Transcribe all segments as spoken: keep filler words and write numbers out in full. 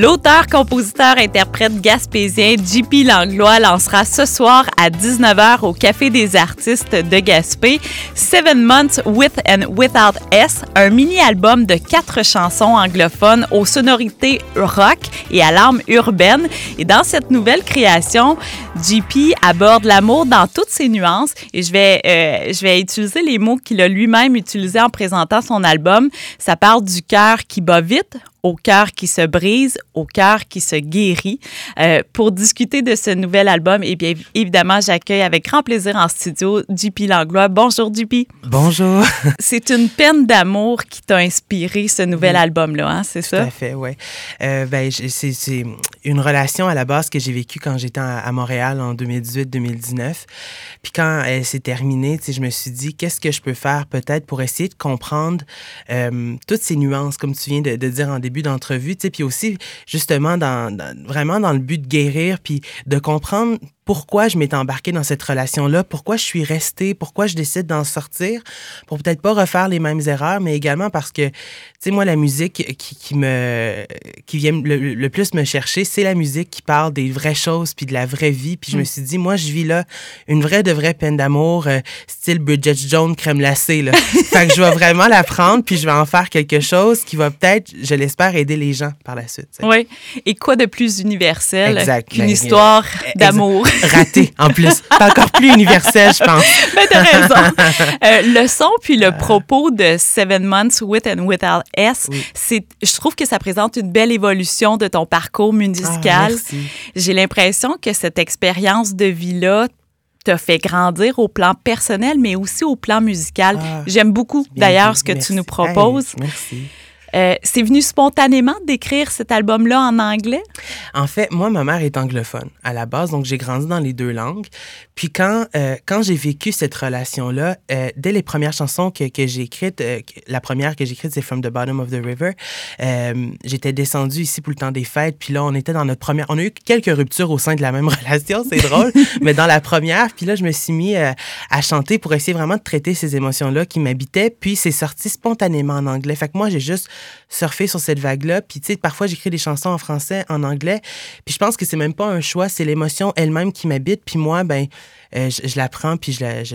L'auteur, compositeur, interprète gaspésien J P Langlois lancera ce soir à dix-neuf heures au Café des artistes de Gaspé Seven Months With and Without S, un mini-album de quatre chansons anglophones aux sonorités rock et à l'âme urbaine. Et dans cette nouvelle création, J P aborde l'amour dans toutes ses nuances et je vais, euh, je vais utiliser les mots qu'il a lui-même utilisés en présentant son album. Ça parle du cœur qui bat vite, au cœur qui se brise, au cœur qui se guérit. Euh, pour discuter de ce nouvel album, et bien évidemment, j'accueille avec grand plaisir en studio J P Langlois. Bonjour, J P. Bonjour. C'est une peine d'amour qui t'a inspiré ce nouvel oui. album-là, hein, c'est ça? Tout à fait, oui. Euh, ben, c'est, c'est une relation à la base que j'ai vécue quand j'étais à Montréal en deux mille dix-huit deux mille dix-neuf. Puis quand elle s'est terminée, je me suis dit, qu'est-ce que je peux faire peut-être pour essayer de comprendre euh, toutes ces nuances, comme tu viens de, de dire en début d'entrevue, tu sais, puis aussi justement dans, dans, vraiment dans le but de guérir, puis de comprendre pourquoi je m'étais embarquée dans cette relation-là, pourquoi je suis restée, pourquoi je décide d'en sortir, pour peut-être pas refaire les mêmes erreurs, mais également parce que, tu sais, moi, la musique qui, qui me, qui vient le, le plus me chercher, c'est la musique qui parle des vraies choses puis de la vraie vie. Puis je me suis dit, moi, je vis là une vraie de vraie peine d'amour, euh, style Bridget Jones crème glacée, là. Fait que je vais vraiment la prendre puis je vais en faire quelque chose qui va peut-être, je l'espère, aider les gens par la suite. T'sais. Oui. Et quoi de plus universel exact. qu'une ben, histoire euh, d'amour? Raté, en plus. C'est encore plus universel, je pense. Ben, t'as raison. Euh, le son puis le propos de Seven Months With and Without S, oui. c'est, je trouve que ça présente une belle évolution de ton parcours musical. Ah, J'ai l'impression que cette expérience de vie-là t'a fait grandir au plan personnel, mais aussi au plan musical. Ah, J'aime beaucoup, d'ailleurs, dit. ce que merci. tu nous proposes. Hey, merci. Euh, c'est venu spontanément d'écrire cet album-là en anglais? En fait, moi, ma mère est anglophone à la base, donc j'ai grandi dans les deux langues. Puis quand, euh, quand j'ai vécu cette relation-là, euh, dès les premières chansons que, que j'ai écrites, euh, la première que j'ai écrite, c'est From the Bottom of the River, euh, j'étais descendue ici pour le temps des fêtes, puis là, on était dans notre première... On a eu quelques ruptures au sein de la même relation, c'est drôle, mais dans la première, puis là, je me suis mis euh, à chanter pour essayer vraiment de traiter ces émotions-là qui m'habitaient, puis c'est sorti spontanément en anglais. Fait que moi, j'ai juste surfer sur cette vague-là. Puis, tu sais, parfois, j'écris des chansons en français, en anglais. Puis, je pense que c'est même pas un choix, c'est l'émotion elle-même qui m'habite. Puis, moi, ben, euh, je, je la prends, puis je la... Je,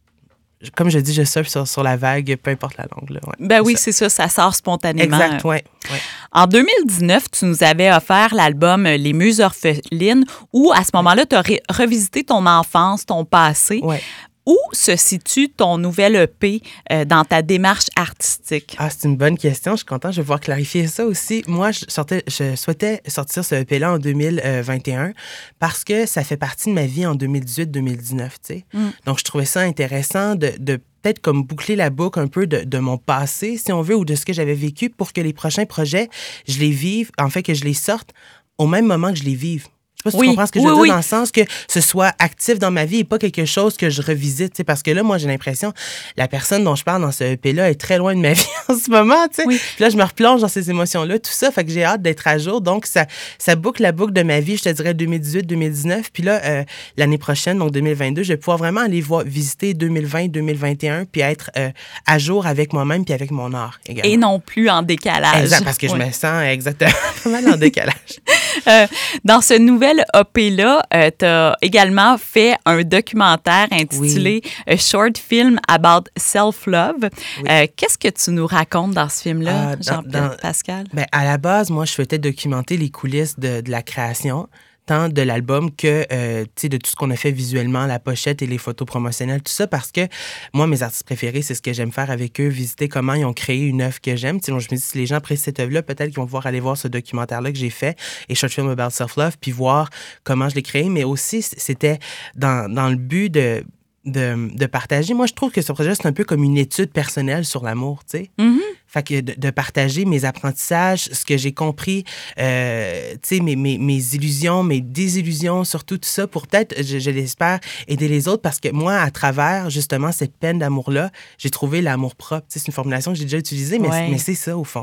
je, comme je dis, je surfe sur, sur la vague, peu importe la langue. Là, ouais, ben oui, ça. c'est ça, ça sort spontanément. Exact, oui. Ouais. En deux mille dix-neuf, tu nous avais offert l'album Les Muses orphelines, où, à ce moment-là, tu as ré- revisité ton enfance, ton passé. Ouais. Où se situe ton nouvel E P euh, dans ta démarche artistique? Ah, c'est une bonne question. Je suis contente. Je vais pouvoir clarifier ça aussi. Moi, je, sortais, je souhaitais sortir ce E P-là en deux mille vingt et un parce que ça fait partie de ma vie en deux mille dix-huit deux mille dix-neuf, tu sais. Mm. Donc, je trouvais ça intéressant de, de peut-être comme boucler la boucle un peu de, de mon passé, si on veut, ou de ce que j'avais vécu pour que les prochains projets, je les vive, en fait, que je les sorte au même moment que je les vive. Je sais pas si oui, tu comprends ce que je oui, veux dire oui. dans le sens que ce soit actif dans ma vie et pas quelque chose que je revisite, tu sais, parce que là, moi, j'ai l'impression la personne dont je parle dans ce E P-là est très loin de ma vie en ce moment, tu sais. Oui. Puis là, je me replonge dans ces émotions-là, tout ça, fait que j'ai hâte d'être à jour. Donc, ça, ça boucle la boucle de ma vie, je te dirais deux mille dix-huit deux mille dix-neuf. Puis là, euh, l'année prochaine, donc deux mille vingt-deux, je vais pouvoir vraiment aller voir, visiter deux mille vingt deux mille vingt et un puis être euh, à jour avec moi-même puis avec mon art également. Et non plus en décalage. Exact, parce que oui. je me sens exactement pas mal en décalage. euh, dans ce nouvel E P-là, Euh, tu as également fait un documentaire intitulé oui. A Short Film About Self-Love. Oui. Euh, qu'est-ce que tu nous racontes dans ce film-là, euh, Jean-Pierre Pascal? Ben, à la base, moi, je souhaitais documenter les coulisses de, de la création, tant de l'album que euh, de tout ce qu'on a fait visuellement, la pochette et les photos promotionnelles, tout ça, parce que moi, mes artistes préférés, c'est ce que j'aime faire avec eux, visiter comment ils ont créé une œuvre que j'aime. T'sais, donc, je me dis, si les gens apprécient cette œuvre-là, peut-être qu'ils vont pouvoir aller voir ce documentaire-là que j'ai fait, et Short Film About Self-Love, puis voir comment je l'ai créé, mais aussi, c'était dans, dans le but de... De, de partager. Moi, je trouve que ce projet, c'est un peu comme une étude personnelle sur l'amour, tu sais. Mm-hmm. Fait que de, de partager mes apprentissages, ce que j'ai compris, euh, tu sais, mes, mes, mes illusions, mes désillusions, surtout tout ça, pour peut-être, je, je l'espère, aider les autres, parce que moi, à travers, justement, cette peine d'amour-là, j'ai trouvé l'amour propre. Tu sais, c'est une formulation que j'ai déjà utilisée, mais, ouais. mais c'est ça, au fond.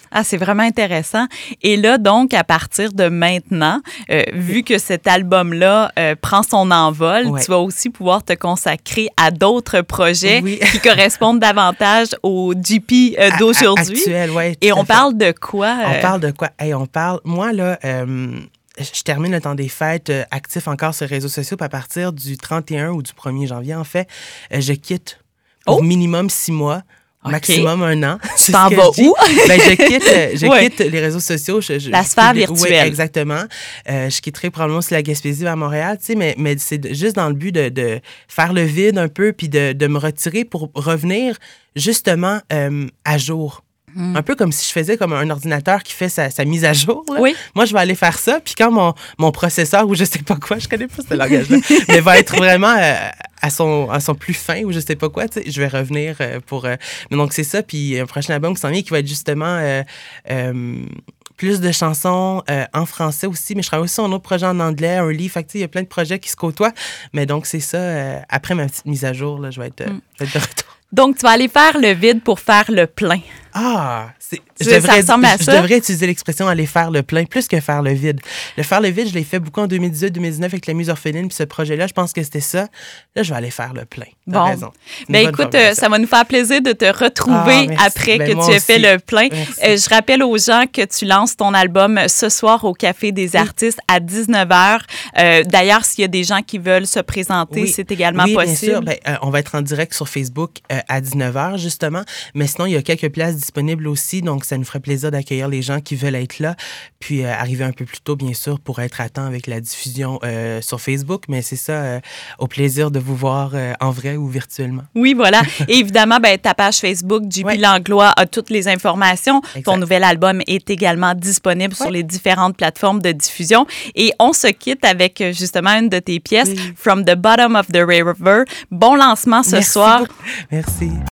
Ah, c'est vraiment intéressant. Et là, donc, à partir de maintenant, euh, vu que cet album-là euh, prend son envol, ouais. tu vas aussi pouvoir te consacrer à d'autres projets oui. qui correspondent davantage au G P euh, d'aujourd'hui. Actuel, oui. Et on parle de quoi? Euh... On parle de quoi? Hey, on parle... Moi, là... Euh... Je termine le temps des fêtes euh, actif encore sur les réseaux sociaux. Puis à partir du trente et un ou du premier janvier, en fait, euh, je quitte pour oh. minimum six mois. Okay. Maximum un an. Tu t'en vas où? Ben, je quitte, je ouais. quitte les réseaux sociaux. Je, je, la je sphère virtuelle. Oui, exactement. Euh, je quitterai probablement aussi la Gaspésie à Montréal, tu sais, mais, mais c'est juste dans le but de, de faire le vide un peu puis de, de me retirer pour revenir justement euh, à jour. Mm. Un peu comme si je faisais comme un ordinateur qui fait sa, sa mise à jour. Là. Oui. Moi, je vais aller faire ça. Puis quand mon, mon processeur ou je sais pas quoi, je connais pas ce langage-là, mais va être vraiment euh, à, son, à son plus fin ou je sais pas quoi, tu sais, je vais revenir euh, pour... Euh, mais donc, c'est ça. Puis un prochain album qui s'en vient qui va être justement... Euh, euh, plus de chansons euh, en français aussi, mais je travaille aussi sur un autre projet en anglais, un livre. Fait que, tu sais, il y a plein de projets qui se côtoient. Mais donc, c'est ça. Euh, après ma petite mise à jour, là, je vais être, euh, mm. je vais être de retour. Donc, tu vas aller faire le vide pour faire le plein. Ah, c'est, je, ça devrais, ressemble à je, ça? je devrais utiliser l'expression aller faire le plein plus que faire le vide. Le faire le vide, je l'ai fait beaucoup en deux mille dix-huit deux mille dix-neuf avec la Muse orpheline, puis ce projet-là, je pense que c'était ça. Là, je vais aller faire le plein. T'as bon. raison. Ben écoute, euh, ça va nous faire plaisir de te retrouver ah, après ben, que tu aies fait le plein. Euh, je rappelle aux gens que tu lances ton album ce soir au Café des oui. Artistes à dix-neuf heures. Euh, d'ailleurs, s'il y a des gens qui veulent se présenter, oui. c'est également oui, possible. Bien sûr. Ben, euh, on va être en direct sur Facebook euh, à dix-neuf heures, justement. Mais sinon, il y a quelques places disponibles aussi. Donc, ça nous ferait plaisir d'accueillir les gens qui veulent être là. Puis, euh, arriver un peu plus tôt, bien sûr, pour être à temps avec la diffusion euh, sur Facebook. Mais c'est ça, euh, au plaisir de vous voir euh, en vrai ou virtuellement. Oui, voilà. Et évidemment, ben, ta page Facebook, J P ouais. Langlois, a toutes les informations. Exact. Ton nouvel album est également disponible ouais. sur les différentes plateformes de diffusion. Et on se quitte avec, justement, une de tes pièces, oui. From the Bottom of the River. Bon lancement ce Merci soir. beaucoup. Merci.